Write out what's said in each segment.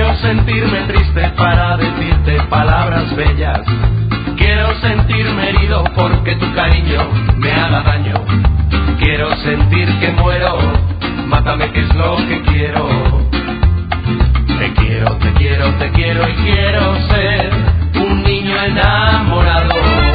Quiero sentirme triste para decirte palabras bellas. Quiero sentirme herido porque tu cariño me haga daño. Quiero sentir que muero, mátame que es lo que quiero. Te quiero, te quiero, te quiero y quiero ser un niño enamorado.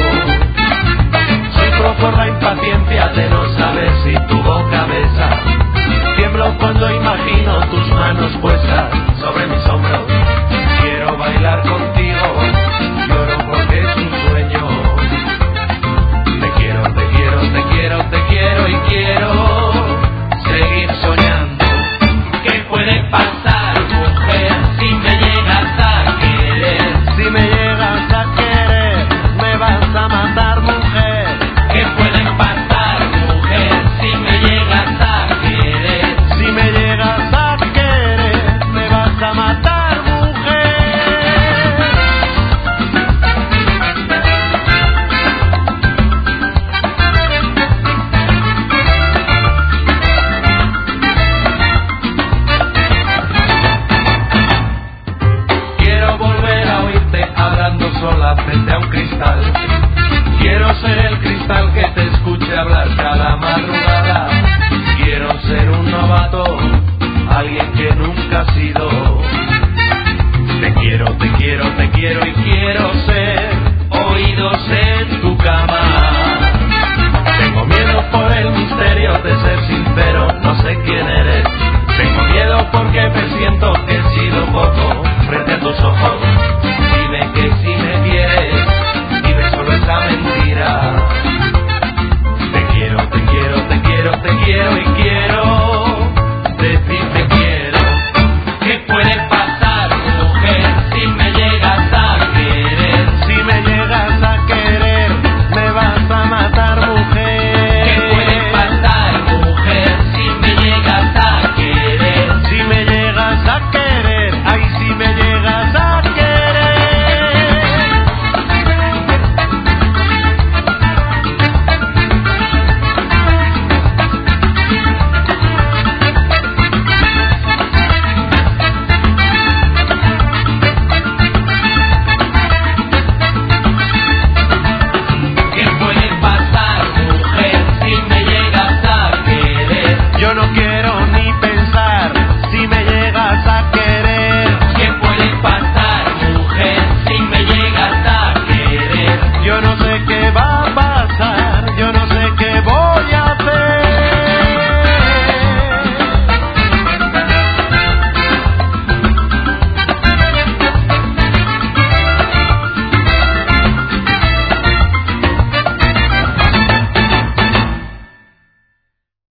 Sufro por la impaciencia de no saber si tu boca besa. Tiemblo cuando imagino tus manos puestas sobre mis hombros. Quiero bailar contigo, lloro porque es un sueño. Te quiero, te quiero, te quiero, te quiero y quiero seguir soñando. ¿Qué puede pasar, mujer, si me llegas a querer? Si me llegas a querer, me vas a matar, mujer. ¿Qué puede pasar, mujer, si me llegas a querer? Si me llegas a querer, me vas a matar, mujer. Quiero volver a oírte hablando sola frente a un cristal. Quiero ser